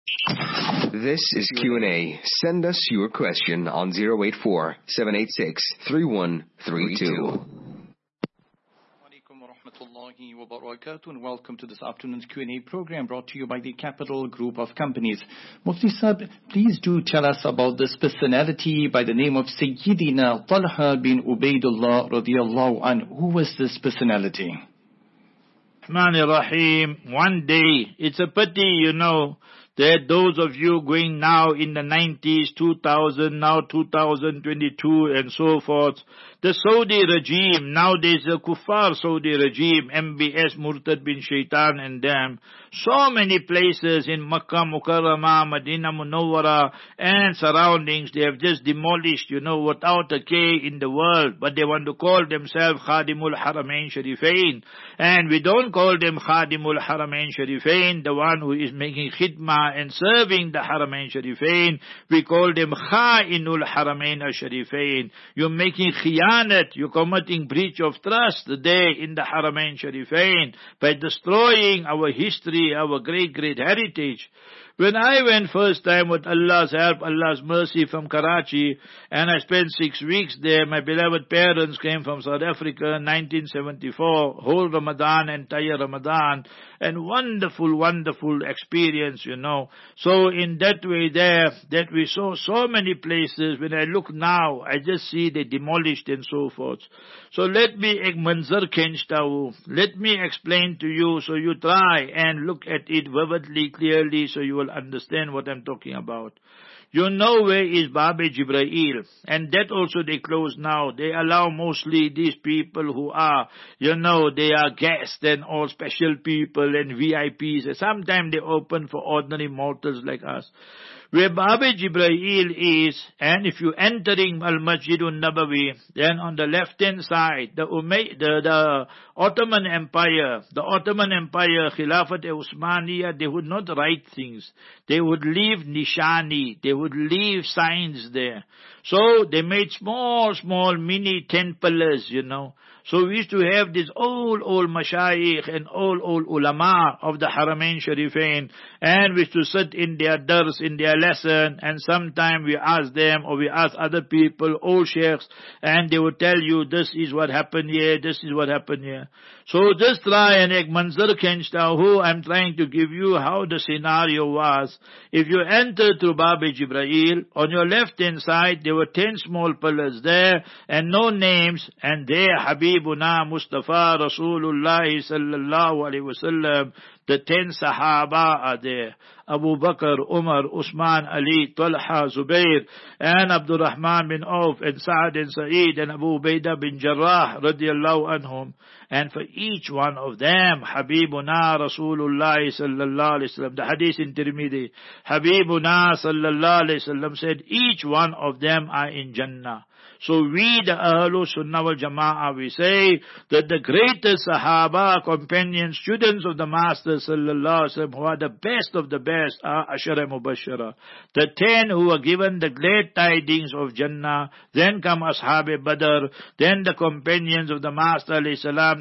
This is Q&A. Send us your question on 084-786-3132. And welcome to this afternoon's Q&A program brought to you by the Capital Group of Companies. Mufti Sahib, please do tell us about this personality by the name of Sayyidina Talha bin Ubaidullah radiyallahu anhu. Who was this personality? Rahmanir Rahim. One day, it's a pity, that those of you going now in the 90s, 2000, now 2022 and so forth, the Saudi regime, nowadays the Kuffar Saudi regime, MBS, Murtad bin Shaitan and them, so many places in Makkah, Mukarramah, Madinah Munawwara and surroundings, they have just demolished, without a K in the world, but they want to call themselves Khadimul Haramain Sharifain. And we don't call them Khadimul Haramain Sharifain, the one who is making khidmah and serving the Haramain Sharifain. We call them Kha'inul Haramain Sharifain. You're making khiyanat, you're committing breach of trust there in the Haramain Sharifain by destroying our history, our great heritage. When I went first time with Allah's help, Allah's mercy from Karachi, and I spent 6 weeks there, my beloved parents came from South Africa in 1974, whole Ramadan, entire Ramadan, and wonderful experience, So in that way there, that we saw so many places, when I look now, I just see they demolished and so forth. So let me explain to you, so you try and look at it vividly, clearly, so you will understand what I'm talking about. Where is Babe Jibrail, and that also they close now. They allow mostly these people who are, they are guests and all special people and VIPs. And sometimes they open for ordinary mortals like us. Where Babe Jibrail is, and if you entering Al-Masjidun Nabawi, then on the left-hand side, the Ottoman Empire, Khilafat Usmaniya, they would not write things. They would leave nishani, they would leave signs there. So they made small mini 10 pillars, So we used to have these old mashayikh and old ulama of the Haramain Sharifain, and we used to sit in their dars, in their lesson, and sometime we ask them, or we ask other people, old sheikhs, and they would tell you, this is what happened here, this is what happened here. So just try and ek manzar kenchta who I'm trying to give you how the scenario was. If you enter through Babe Jibrail, on your left hand side, there were 10 small pillars there, and no names, and there Habibuna Mustafa Rasulullah sallallahu alaihi wasallam, the 10 Sahaba are there. Abu Bakr, Umar, Usman, Ali, Talha, Zubair, and Abdul Rahman bin Auf, and Sa'ad and Sa'id, and Abu Ubaidah bin Jarrah, radiyallahu anhum. And for each one of them, Habibuna Rasulullah sallallahu alaihi wasallam, the hadith in Tirmidhi, Habibuna sallallahu alaihi wasallam said, each one of them are in Jannah. So we, the Ahlul Sunnah wal Jama'ah, we say that the greatest Sahaba, companions, students of the Master sallallahu alaihi wasallam, who are the best of the best, are Ashara Mubashara. The 10 who are given the great tidings of Jannah, then come Ashab Badr, then the companions of the Master alayhi salam,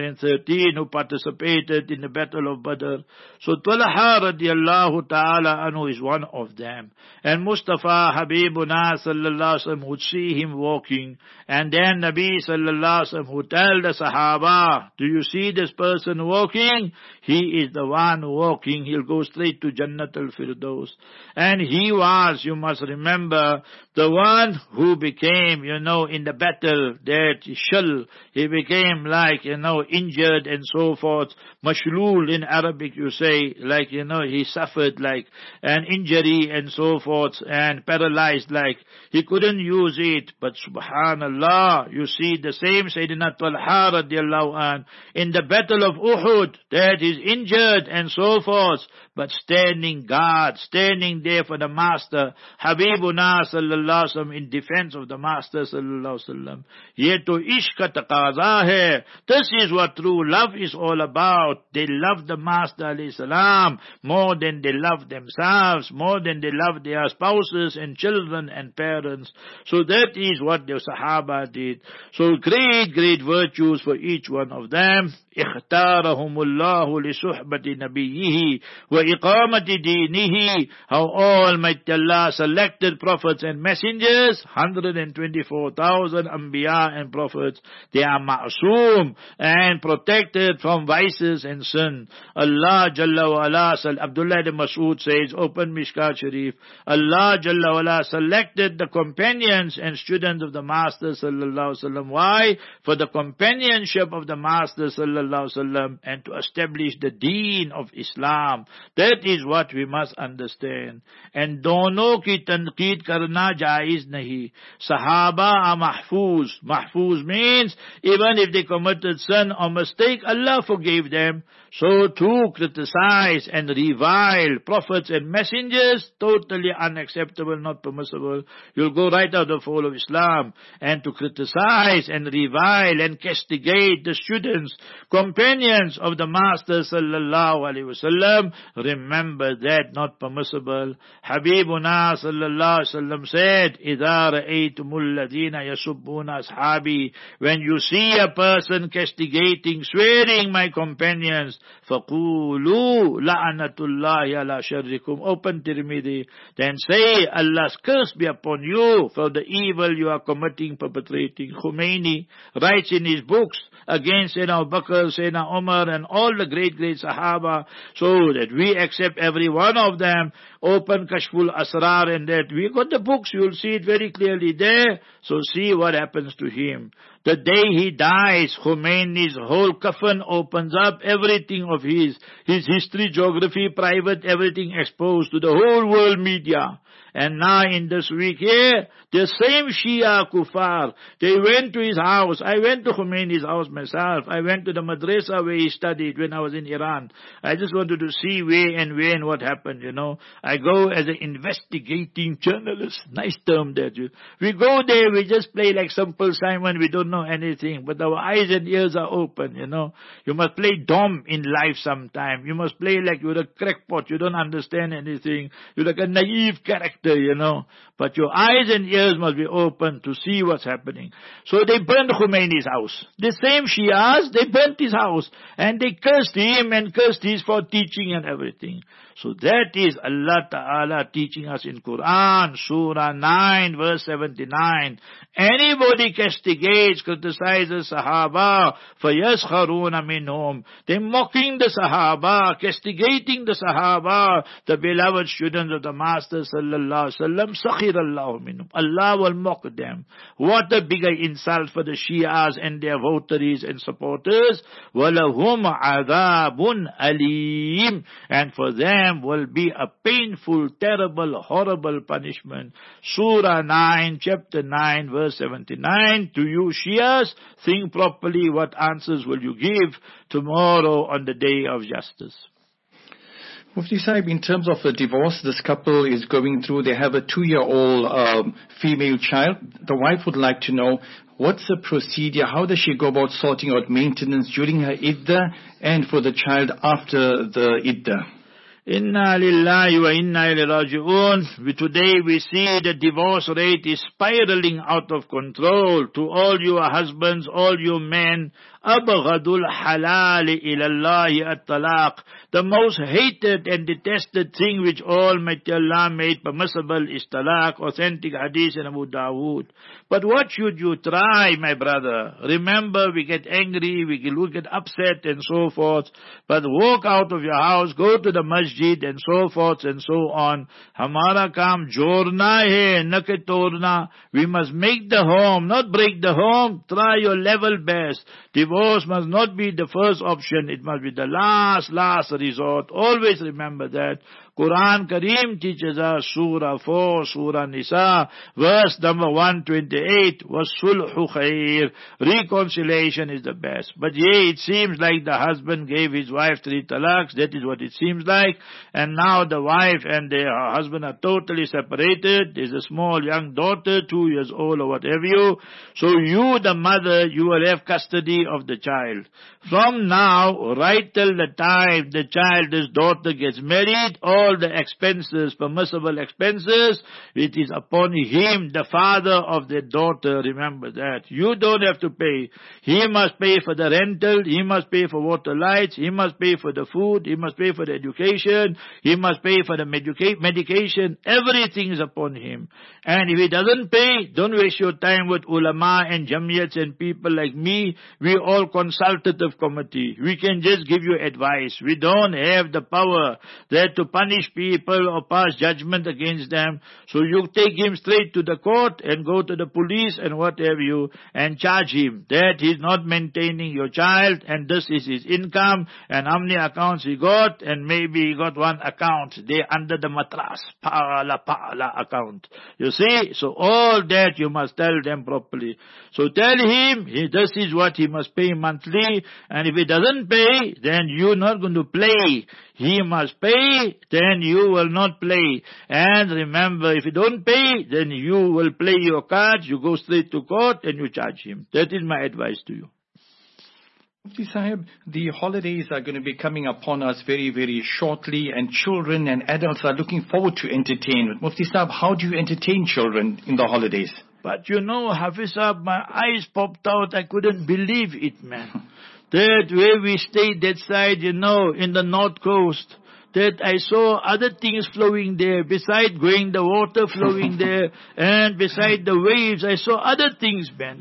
313 who participated in the Battle of Badr. So Talha radiallahu ta'ala anhu is one of them. And Mustafa Habibuna sallallahu alaihi wasallam would see him walking, and then Nabi sallallahu alaihi wasallam would tell the Sahaba, do you see this person walking? He is the one walking, he'll go straight to Jannat al-Firdaus. And he was, you must remember, the one who became, in the battle, that shal, he became like, injured and so forth. Mashlul in Arabic you say, like, he suffered like an injury and so forth, and paralyzed like, he couldn't use it. But subhanallah, you see the same Sayyidina Talha radiallahu anh, in the battle of Uhud, that is injured and so forth, but standing guard, standing there for the Master, Habibuna sallallahu alaihi wasallam, in defense of the Master sallallahu alaihi wasallam. Ye to ishq ka taqaza hai. This is what true love is all about. They love the Master alayhi salam more than they love themselves, more than they love their spouses and children and parents. So that is what the Sahaba did. So great, great virtues for each one of them. اختارهم الله لصحبة نبيه وإقامة دينه. How Almighty Allah selected prophets and messengers, 124,000 Anbiya and prophets. They are ma'soom and protected from vices and sin. Allah Jalla wa Ala, Abdullah ibn Mas'ud says, open Mishkat Sharif, Allah Jalla wa Ala selected the companions and students of the Master Sallallahu Alaihi Wasallam. Why? For the companionship of the Master Sallallahu Alaihi Wasallam and to establish the deen of Islam. That is what we must understand. And dono ki tanqeed karna jaiz nahi. Sahaba are mahfuz. Mahfuz means even if they committed sin or mistake, Allah forgave them. So to criticize and revile prophets and messengers, totally unacceptable, not permissible. You'll go right out of the fold of Islam. And to criticize and revile and castigate the students, companions of the Master Sallallahu Alaihi Wasallam, remember that, not permissible. Habibuna Sallallahu Alaihi Wasallam said, إِذَا رَأَيْتُمُ الَّذِينَ يَسُبُّونَ أَصْحَابِي, when you see a person castigating, swearing my companions, فَقُولُوا لَعْنَةُ اللَّهِ عَلَى شَرِّكُمْ, open Tirmidhi, then say, Allah's curse be upon you for the evil you are committing, perpetrating. Khomeini writes in his books against Sayyidina Abu Bakr, Sayyidina Umar and all the great, great Sahaba, so that we accept every one of them. Open Kashful Asrar and that. We got the books, you will see it very clearly there. So see what happens to him. The day he dies, Khomeini's whole coffin opens up, everything of his history, geography, private, everything exposed to the whole world media. And now in this week here, the same Shia Kufar, they went to his house. I went to Khomeini's house myself. I went to the madrasa where he studied when I was in Iran. I just wanted to see where and what happened, I go as an investigating journalist. Nice term there. We go there, we just play like Simple Simon, we don't know anything, but our eyes and ears are open, You must play dumb in life sometime. You must play like you're a crackpot, you don't understand anything. You're like a naive character, But your eyes and ears must be open to see what's happening. So they burned Khomeini's house. The same Shias, they burnt his house. And they cursed him and cursed his for teaching and everything. So that is Allah Ta'ala teaching us in Quran, Surah 9, verse 79. Anybody castigates, criticizes Sahaba, فَيَسْخَرُونَ مِنْهُمْ, they're mocking the Sahaba, castigating the Sahaba, the beloved students of the Master Sallallahu Alaihi Wasallam, سَخِرَ اللَّهُ مِنْهُمْ, Allah will mock them. What a bigger insult for the Shias and their votaries and supporters. وَلَهُمْ عَذَابٌ أَلِيمٌ, and for them will be a painful, terrible, horrible punishment. Surah 9, chapter 9, verse 79. To you Shias, think properly, what answers will you give tomorrow on the day of justice? Mufti Sahib, in terms of a divorce, this couple is going through, they have a 2-year-old female child. The wife would like to know, what's the procedure? How does she go about sorting out maintenance during her iddah and for the child after the iddah? Inna lillahi wa inna ilayhi raji'un. Today we see the divorce rate is spiraling out of control. To all you husbands, all you men, abghadul halali ilallahi at-talaq. The most hated and detested thing which Almighty Allah made permissible is talaq, authentic hadith in Abu Dawood. But what should you try, my brother? Remember, we get angry, we get upset and so forth. But walk out of your house, go to the masjid and so forth and so on. Hamara kaam jorna hai, na ke torna. We must make the home, not break the home. Try your level best. Divorce must not be the first option. It must be the last resort. Always remember that. Quran Kareem teaches us, Surah 4, Surah Nisa, verse number 128, وَالصُّلْحُ خَيْرٌ. Reconciliation is the best. But it seems like the husband gave his wife 3 talaqs. That is what it seems like. and now the wife and her husband are totally separated. There's a small young daughter, 2 years old or what have you. So you, the mother, you will have custody of the child. From now, right till the time the child's daughter gets married, all the expenses, permissible expenses, it is upon him, the father of the daughter. Remember that. You don't have to pay. He must pay for the rental, he must pay for water, lights, he must pay for the food, he must pay for the education, he must pay for the medication. Everything is upon him. And if he doesn't pay, don't waste your time with ulama and jamiyats and people like me. We all consultative committee. We can just give you advice. We don't have the power there to punish people or pass judgment against them. So you take him straight to the court and go to the police and what have you and charge him that he's not maintaining your child and this is his income and how many accounts he got, and maybe he got one account there under the mattress, Paala account. You see? So all that you must tell them properly. So tell him this is what he must pay monthly, and if he doesn't pay, then you're not going to play. He must pay, then you will not play. And remember, if you don't pay, then you will play your cards, you go straight to court and you charge him. That is my advice to you. Mufti Sahib, the holidays are going to be coming upon us very, very shortly, and children and adults are looking forward to entertainment. Mufti Sahib, how do you entertain children in the holidays? But you know, Hafiz Sahib, my eyes popped out. I couldn't believe it, man. That where we stayed that side, you know, in the north coast, that I saw other things flowing there, beside going the water flowing there, and beside the waves, I saw other things, man.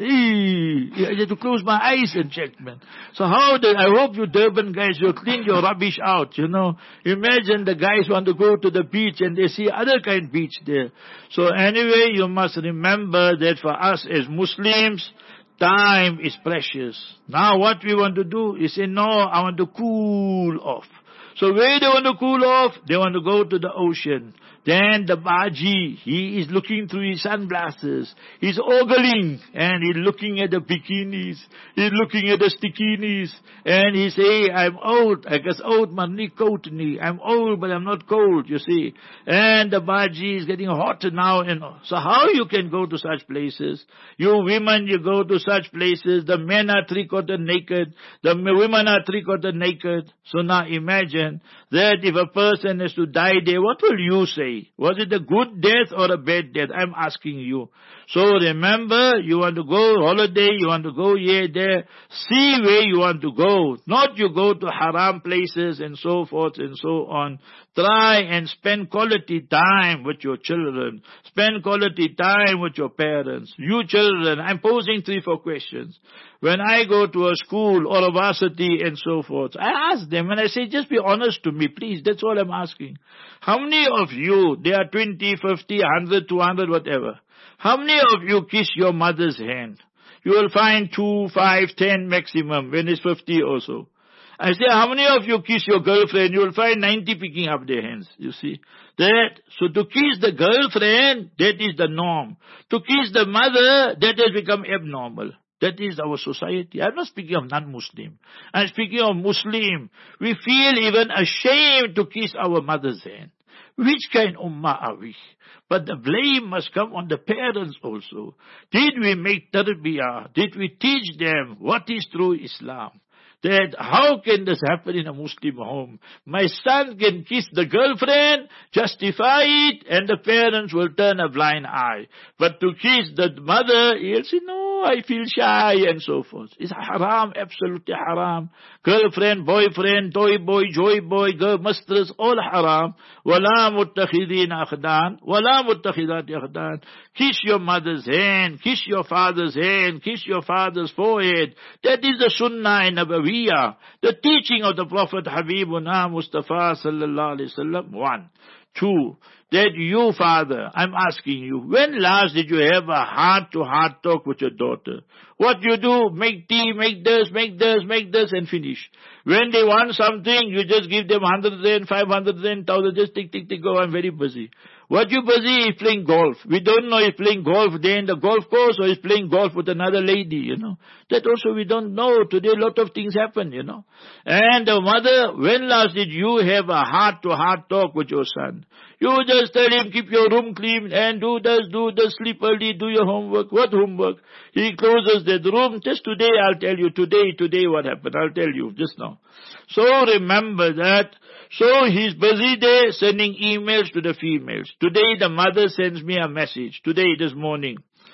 I had to close my eyes and check, man. So I hope you Durban guys, you clean your rubbish out, you know. Imagine the guys want to go to the beach and they see other kind of beach there. So anyway, you must remember that for us as Muslims, time is precious. Now what we want to do is say, no, I want to cool off. So where they want to cool off? They want to go to the ocean. Then the Baji, he is looking through his sunglasses. He's ogling and he's looking at the bikinis. He's looking at the stikinis. And he say, I'm old. I guess old, man, ni coat ni. I'm old, but I'm not cold, you see. And the Baji is getting hotter now. And so how you can go to such places? You women, you go to such places. The men are three-quarter naked. The women are three-quarter naked. So now imagine that if a person is to die there, what will you say? Was it a good death or a bad death? I'm asking you. So remember, you want to go holiday, you want to go here, there. See where you want to go. Not you go to haram places and so forth and so on. Try and spend quality time with your children. Spend quality time with your parents. You children, I'm posing 3-4 questions. When I go to a school or a varsity and so forth, I ask them and I say, just be honest to me, please. That's all I'm asking. How many of you, they are 20, 50, 100, 200, whatever. How many of you kiss your mother's hand? You will find 2, 5, 10 maximum when it's 50 or so. I say, how many of you kiss your girlfriend? You will find 90 picking up their hands, you see. So to kiss the girlfriend, that is the norm. To kiss the mother, that has become abnormal. That is our society. I'm not speaking of non-Muslim. I'm speaking of Muslim. We feel even ashamed to kiss our mother's hand. Which kind of ummah are we? But the blame must come on the parents also. Did we make tarbiyah? Did we teach them what is true Islam? That how can this happen in a Muslim home? My son can kiss the girlfriend, justify it, and the parents will turn a blind eye. But to kiss the mother, he'll say, no, I feel shy, and so forth. It's haram, absolutely haram. Girlfriend, boyfriend, toy boy, joy boy, girl, mistress, all haram. Wala muttakhidin akhdan, wala muttakhidati akhdan. Kiss your mother's hand, kiss your father's hand, kiss your father's forehead. That is the sunnah in Nabawiyah, the teaching of the Prophet Habibuna Mustafa sallallahu alaihi wasallam. 1. 2, that you, father, I'm asking you, when last did you have a heart-to-heart talk with your daughter? What you do, make tea, make this, and finish. When they want something, you just give them 100 rand, 500 rand, 1,000, just tick, go, I'm very busy. What you busy is playing golf. We don't know if playing golf there in the golf course or is playing golf with another lady, That also we don't know. Today a lot of things happen, And the mother, when last did you have a heart-to-heart talk with your son? You just tell him, keep your room clean and do this, sleep early, do your homework. What homework? He closes the room. Just today I'll tell you, today what happened. I'll tell you just now. So remember that. So he's busy there sending emails to the females. Today the mother sends me a message. This morning.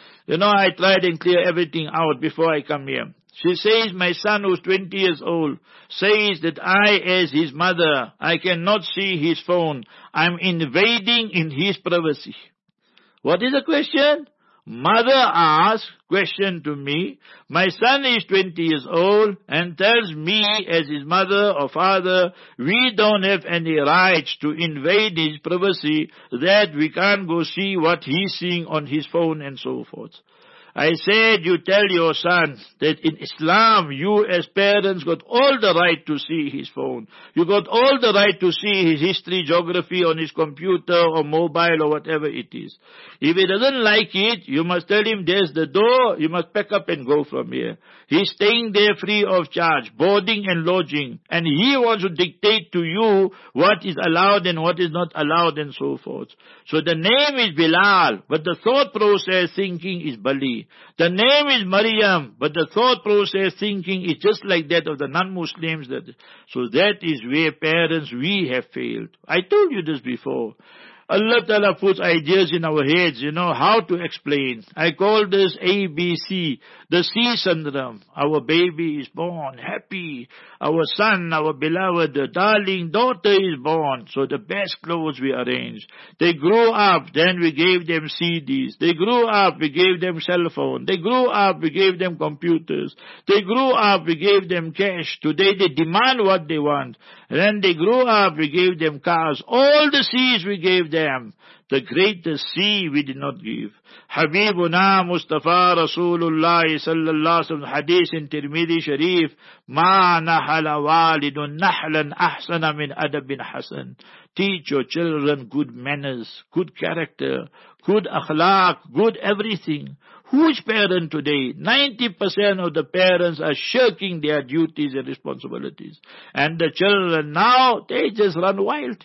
I tried and clear everything out before I come here. She says, my son who's 20 years old says that I, as his mother, I cannot see his phone. I'm invading in his privacy. What is the question? Mother asks question to me. My son is 20 years old and tells me as his mother or father, we don't have any rights to invade his privacy, that we can't go see what he's seeing on his phone and so forth. I said, you tell your son that in Islam, you as parents got all the right to see his phone. You got all the right to see his history, geography on his computer or mobile or whatever it is. If he doesn't like it, you must tell him there's the door, you must pack up and go from here. He's staying there free of charge, boarding and lodging, and he wants to dictate to you what is allowed and what is not allowed and so forth. So the name is Bilal, but the thought process thinking is Bali. The name is Maryam, but the thought process thinking is just like that of the non-Muslims. So that is where parents, we have failed. I told you this before. Allah Ta'ala puts ideas in our heads, how to explain. I call this ABC, the C syndrome. Our baby is born, happy. Our son, our beloved, darling daughter is born. So the best clothes we arranged. They grew up, then we gave them CDs. They grew up, we gave them cell phone. They grew up, we gave them computers. They grew up, we gave them cash. Today they demand what they want. Then they grew up, we gave them cars. All the C's we gave them. The greatest C we did not give. Habibuna Mustafa Rasulullah sallallahu alaihi wasallam, hadith in Tirmidhi Sharif, Ma nahala walidun nahlan ahsana min adabin hasan. Teach your children good manners, good character, good akhlaq, good everything. Who is parent today? 90% of the parents are shirking their duties and responsibilities. And the children now, they just run wild.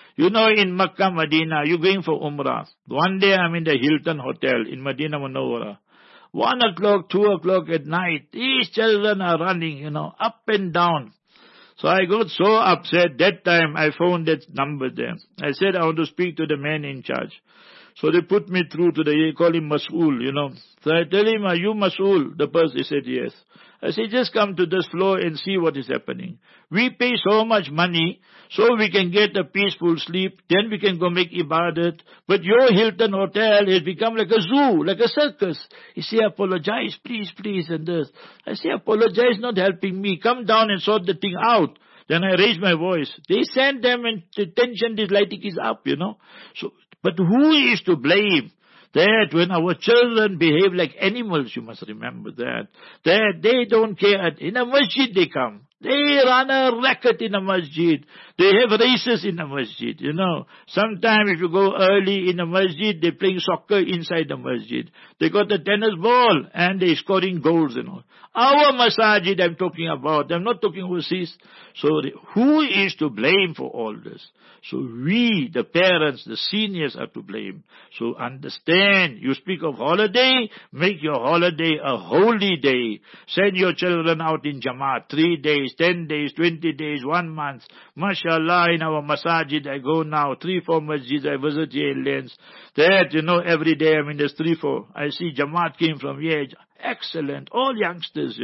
In Makkah, Medina, you're going for Umrah. One day I'm in the Hilton Hotel in Medina Munawwara. 1 o'clock, 2 o'clock at night, these children are running, up and down. So I got so upset. That time I found that number there. I said, I want to speak to the man in charge. So they put me through to they call him Mas'ul, So I tell him, are you Mas'ul? The person, he said, yes. I said, just come to this floor and see what is happening. We pay so much money so we can get a peaceful sleep, then we can go make ibadat. But your Hilton Hotel has become like a zoo, like a circus. He said, apologize, please, and this. I say, apologize, not helping me. Come down and sort the thing out. Then I raised my voice. They sent them and the tension, this lighting is up, So, but who is to blame? That when our children behave like animals, you must remember that they don't care. In a masjid they come. They run a racket in a masjid. They have races in a masjid, Sometimes if you go early in a masjid, they're playing soccer inside the masjid. They got a tennis ball and they're scoring goals and all. Our masajid I'm talking about. I'm not talking overseas. So who is to blame for all this? So we, the parents, the seniors are to blame. So understand, you speak of holiday, make your holiday a holy day. Send your children out in Jamaat, 3 days, 10 days, 20 days, 1 month. MashaAllah, in our masajid, I go now, 3-4 masjids, I visit here in Lens. That, every day I'm in this 3-4. I see Jamaat came from here. Excellent. All youngsters,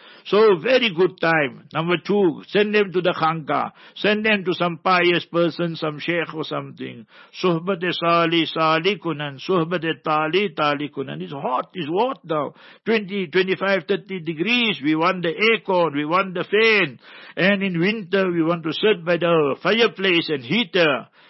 So very good time. Number 2, send them to the Khanka. Send them to some pious person, some sheikh or something. Suhbat-e Sali kunan. Suhbat-e Tali kunan. It's hot. It's hot now. 20, 25, 30 degrees. We want the aircon. We want the fan. And in winter, we want to sit by the fireplace and heater.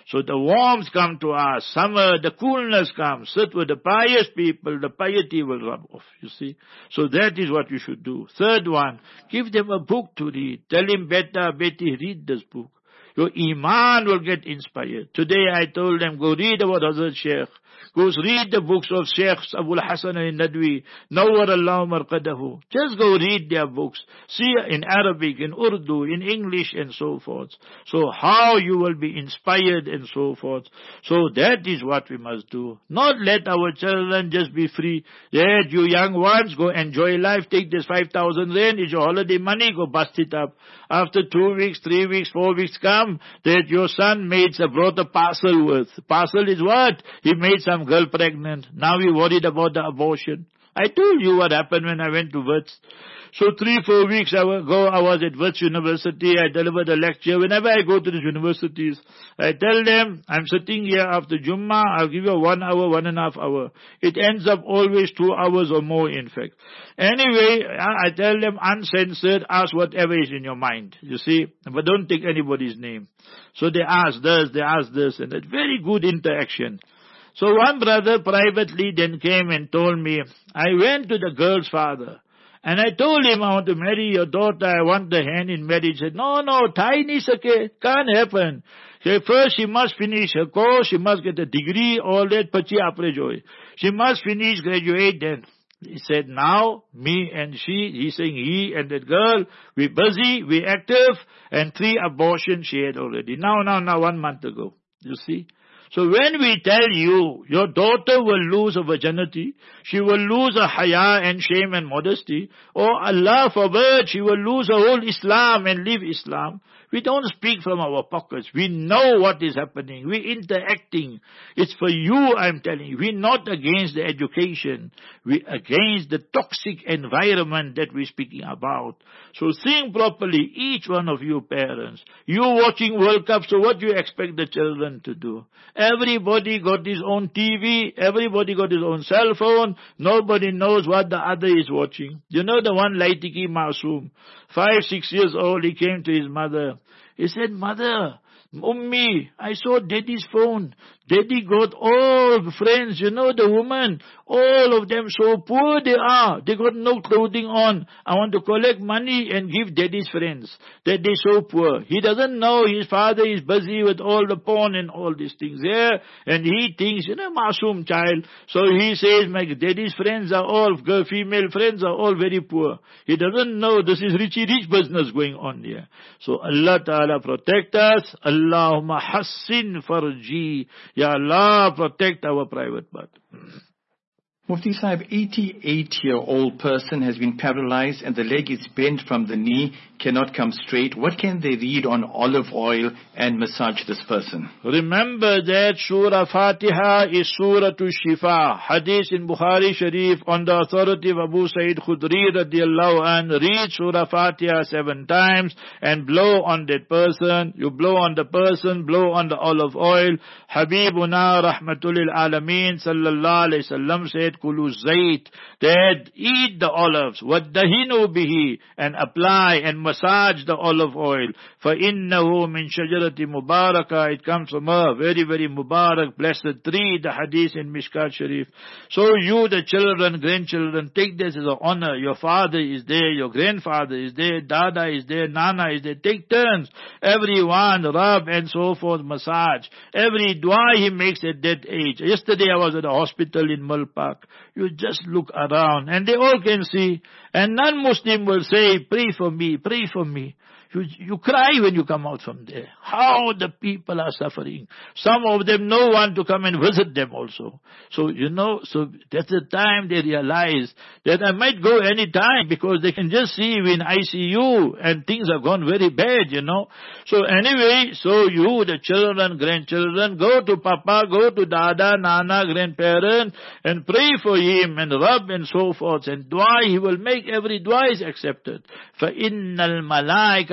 So the warmth come to us. Summer, the coolness comes. Sit with the pious people, the piety will rub off, you see. So that is what you should do. Third one, give them a book to read. Tell him, beta, Betty, read this book. Your iman will get inspired. Today I told them, go read about Hazrat Sheikh. Go read the books of Sheikh Abul Hasan al-Nadwi, Nawwar Allah Marqadahu. Just go read their books. See in Arabic, in Urdu, in English and so forth. So how you will be inspired and so forth. So that is what we must do. Not let our children just be free. Yeah, you young ones, go enjoy life. Take this 5,000 rand, it's your holiday money, go bust it up. After 2 weeks, 3 weeks, 4 weeks come, that your son brought a parcel with. Parcel is what? He made some girl pregnant. Now we worried about the abortion. I told you what happened when I went to Wits. So 3-4 weeks ago, I was at Wits University. I delivered a lecture. Whenever I go to the universities, I tell them, I'm sitting here after Jummah, I'll give you 1 hour, 1.5 hours. It ends up always 2 hours or more, in fact. Anyway, I tell them, uncensored, ask whatever is in your mind, you see, but don't take anybody's name. So they ask this, and it's very good interaction. So one brother privately then came and told me, I went to the girl's father, and I told him, I want to marry your daughter, I want the hand in marriage. He said, no, tiny sake, can't happen. So first she must finish her course, she must get a degree, all that, pachi apre joy. She must finish, graduate then. He said, now, me and she, he's saying he and that girl, we busy, we active, and 3 abortions she had already. Now, 1 month ago. You see? So when we tell you, your daughter will lose her virginity, she will lose her haya and shame and modesty, or Allah forbid, she will lose her whole Islam and leave Islam, we don't speak from our pockets. We know what is happening. We're interacting. It's for you, I'm telling you. We're not against the education. We're against the toxic environment that we're speaking about. So think properly, each one of you parents. You're watching World Cup, so what do you expect the children to do? Everybody got his own TV. Everybody got his own cell phone. Nobody knows what the other is watching. You know the one Laitiki Masoom, 5-6 years old, he came to his mother. He said, Mother, Ummi, I saw Daddy's phone. Daddy got all friends, you know, the woman, all of them so poor they are. They got no clothing on. I want to collect money and give Daddy's friends. That they're so poor. He doesn't know his father is busy with all the porn and all these things there. And he thinks, you know, Masoom child. So he says, my Daddy's friends are all, female friends are all very poor. He doesn't know this is rich business going on here. So Allah Ta'ala protect us. Allahumma hassin farji. Ya Allah, protect our private part. Mufti Sahib, 88-year-old person has been paralyzed and the leg is bent from the knee, cannot come straight. What can they read on olive oil and massage this person? Remember that Surah Fatiha is Surah to Shifa. Hadith in Bukhari Sharif on the authority of Abu Sa'id Khudri radiallahu an. Read Surah Fatiha 7 times and blow on that person. You blow on the person, blow on the olive oil. Habibuna Rahmatul Alameen sallallahu alayhi wasallam said, Kulu Zayt, that eat the olives, waddahinu bihi, and apply and massage the olive oil. فَإِنَّهُ مِنْ شَجَرَةِ مُبَارَكَةٍ, it comes from a very, very Mubarak, blessed tree, the hadith in Mishkat Sharif. So you, the children, grandchildren, take this as an honor. Your father is there, your grandfather is there, Dada is there, Nana is there. Take turns. Everyone, rub and so forth, massage. Every dua he makes at that age. Yesterday I was at a hospital in Mulpark. You just look around and they all can see. And non-Muslim will say, pray for me, pray for me. You cry when you come out from there. How the people are suffering. Some of them no one to come and visit them also. So, so that's the time they realize that I might go any time because they can just see we in ICU and things have gone very bad, So anyway, so you, the children, grandchildren, go to Papa, go to Dada, Nana, grandparent and pray for him and rub and so forth and dua. He will make every dua is accepted. فَإِنَّ الْمَلَائِكَةَ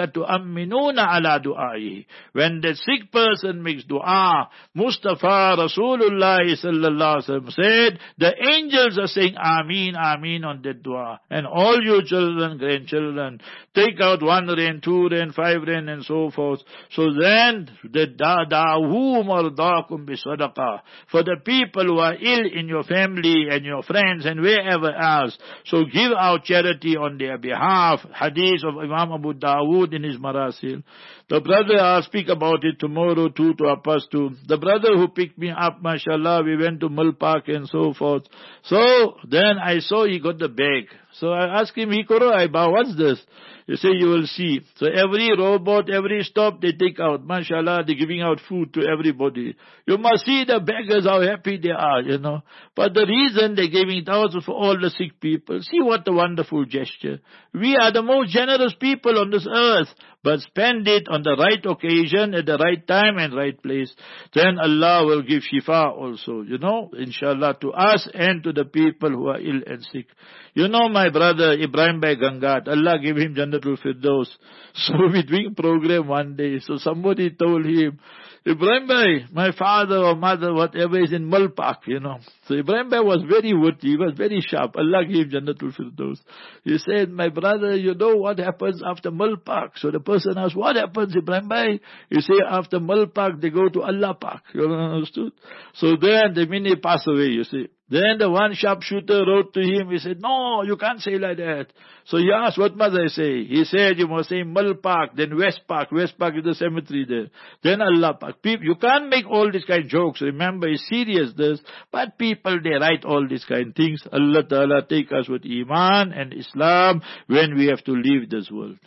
وَالْمَلَائِكَةُ أَمِّنُونَ عَلَى دُعَائِهِ. When the sick person makes dua, Mustafa Rasulullah sallallahu alaihi wasallam said, the angels are saying Ameen, Ameen on that dua. And all you children, grandchildren, take out 1 rand, 2 rand, 5 rand and so forth. So then, the da'ahu mardakum bisadaqah. For the people who are ill in your family and your friends and wherever else, so give out charity on their behalf. Hadith of Imam Abu Dawood in his Marasil. The brother, I'll speak about it tomorrow, 2:02. The brother who picked me up, mashallah, we went to Mill Park and so forth. So then I saw he got the bag. So I asked him, Hikoro, what's this? You say, you will see. So every robot, every stop, they take out. Mashallah, they're giving out food to everybody. You must see the beggars, how happy they are, But the reason they're giving it out is for all the sick people. See what a wonderful gesture. We are the most generous people on this earth. But spend it on the right occasion, at the right time and right place. Then Allah will give shifa also, inshallah, to us and to the people who are ill and sick. My brother Ibrahim Bhai Gangat, Allah give him Jannatul Firdaus. So we're doing program one day. So somebody told him, Ibrahim Bhai, my father or mother, whatever, is in Mill Park, So Ibrahim Bhai was very witty, he was very sharp. Allah gave Jannatul Firdaus. He said, my brother, you know what happens after Mill Park? So the person asked, what happens, Ibrahim Bhai? You say, after Mill Park, they go to Allah Park. You understood? So then the minute pass away, you see. Then the one sharpshooter wrote to him, he said, no, you can't say like that. So he asked, what must I say? He said, you must say Mill Park, then West Park. West Park is the cemetery there. Then Allah Park. You can't make all these kind of jokes. Remember, it's serious this. But people, they write all these kind of things. Allah Ta'ala take us with Iman and Islam when we have to leave this world.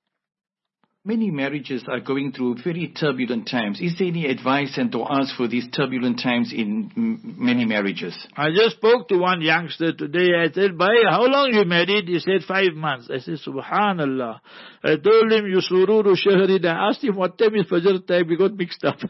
Many marriages are going through very turbulent times. Is there any advice and du'as for these turbulent times in many marriages? I just spoke to one youngster today. I said, Bhai, how long you married? He said, 5 months. I said, Subhanallah. I told him, you sururu shahrid. I asked him, what time is Fajr time? We got mixed up.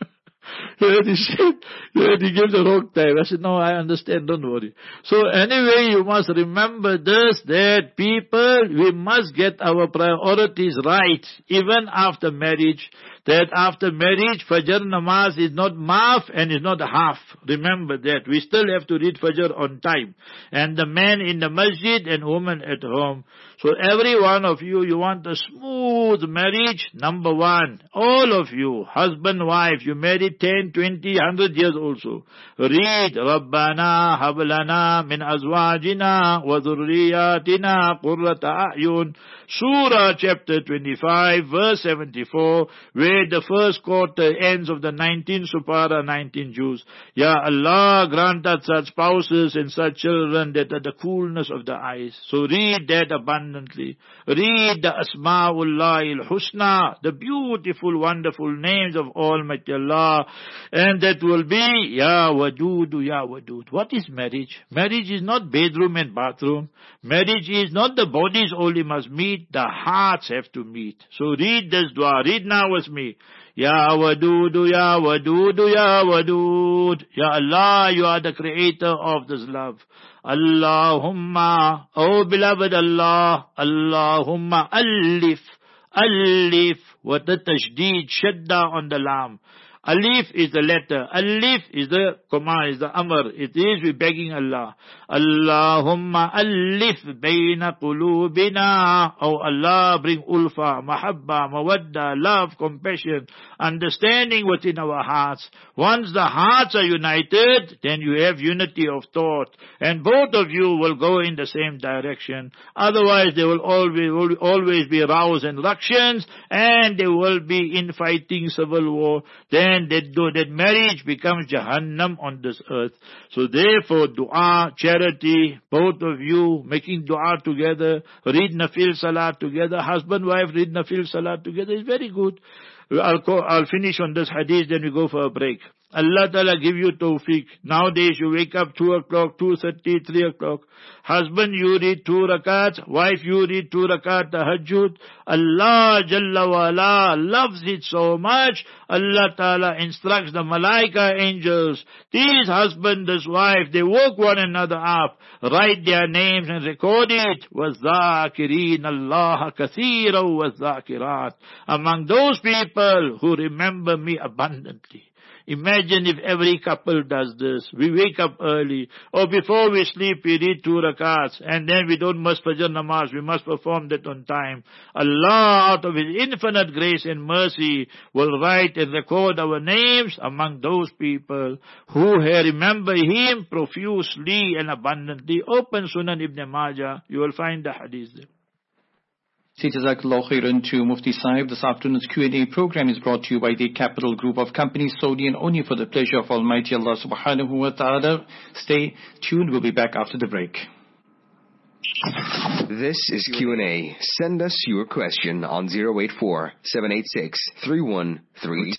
He said, he gave the wrong time. I said, no, I understand, don't worry. So anyway, you must remember this, that people, we must get our priorities right, even after marriage. That after marriage, Fajr namaz is not maaf and is not half. Remember that. We still have to read Fajr on time. And the man in the masjid and woman at home. So every one of you, you want a smooth marriage. Number one, all of you, husband, wife, you married 10, 20, 100 years also. Read, Rabbana hablana min azwajina wa dhurriyatina qurrata a'yun. Surah chapter 25, verse 74, where the first quarter ends of the 19th Supara, 19 Jews. Ya Allah, grant us such spouses and such children that are the coolness of the eyes. So read that abundantly. Read the Asma'ullah al-Husna, the beautiful, wonderful names of Almighty Allah. And that will be Ya Wadudu, Ya Wadud. What is marriage? Marriage is not bedroom and bathroom. Marriage is not the bodies only must meet. The hearts have to meet. So read this dua. Read now with me. Ya Wadudu, Ya Wadudu, Ya Wadud. Ya Allah, you are the creator of this love. Allahumma, oh beloved Allah, Allahumma alif, what the tashdid, shadda on the lam. Alif is the letter. Alif is the command, is the amr. It is we begging Allah. Allahumma alif bayna qulubina. Oh Allah, bring ulfa, mahabba, mawadda, love, compassion, understanding within our hearts. Once the hearts are united, then you have unity of thought. And both of you will go in the same direction. Otherwise, there will always be rows and ructions, and there will be infighting, civil war. Then that marriage becomes Jahannam on this earth. So therefore, dua, charity, both of you making dua together, read Nafil Salat together, husband, wife, read Nafil Salat together is very good. I'll finish on this hadith, then we go for a break. Allah Ta'ala give you tawfiq. Nowadays you wake up 2 o'clock, 2:30, 3 o'clock. Husband, you read 2 rakats. Wife, you read 2 rakat tahajjud. Allah Jalla wa Ala loves it so much. Allah Ta'ala instructs the malaika angels. These husband, this wife, they woke one another up. Write their names and record it. وَالذَّاكِرِينَ اللَّهَ كَثِيرًا وَالذَّاكِرَاتِ. Among those people who remember me abundantly. Imagine if every couple does this. We wake up early, or before we sleep we read 2 rakats, and then we don't miss Fajr namaz. We must perform that on time. Allah, out of His infinite grace and mercy, will write and record our names among those people who remember Him profusely and abundantly. Open Sunan Ibn Majah, you will find the hadith there. Jazakallah khairan to Mufti Sahib. This afternoon's Q&A program is brought to you by the Capital Group of Companies, Saudi and only for the pleasure of Almighty Allah subhanahu wa ta'ala. Stay tuned. We'll be back after the break. This is Q&A. Send us your question on 084-786-3132.